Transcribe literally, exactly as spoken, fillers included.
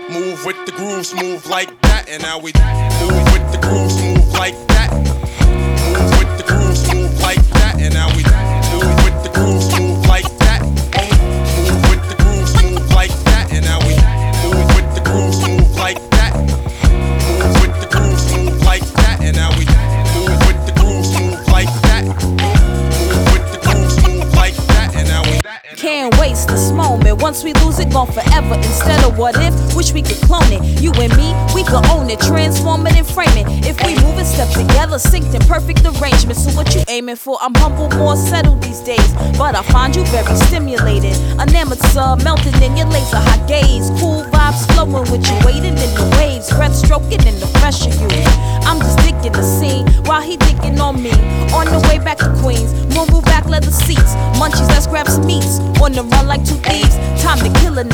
Move with the groove, smooth like that. And now we move with the groove, smooth like that. Move with the groove, smooth like that. And now we move with the groove, smooth like that. Move with the groove, smooth like that. And now we move with the groove, smooth like that. Move with the groove, smooth like that. And now we move with the groove, smooth like that. Move with the groove, smooth like that. And now we can't waste this moment. Once we lose it, gone forever. Instead of what if, wish we could clone it. You and me, we could own it, transform it and frame it. If we move and step together, synced in perfect arrangement. So what you aiming for? I'm humble, more settled these days, but I find you very stimulating. An amateur melting in your laser hot gaze. Cool vibes flowing with you, waiting in the waves, breath stroking in the fresh of you. I'm just digging the scene while he digging on me. On the way back to Queens, move back leather seats, munchies, let's grab some meats. On the run like two thieves, time to kill a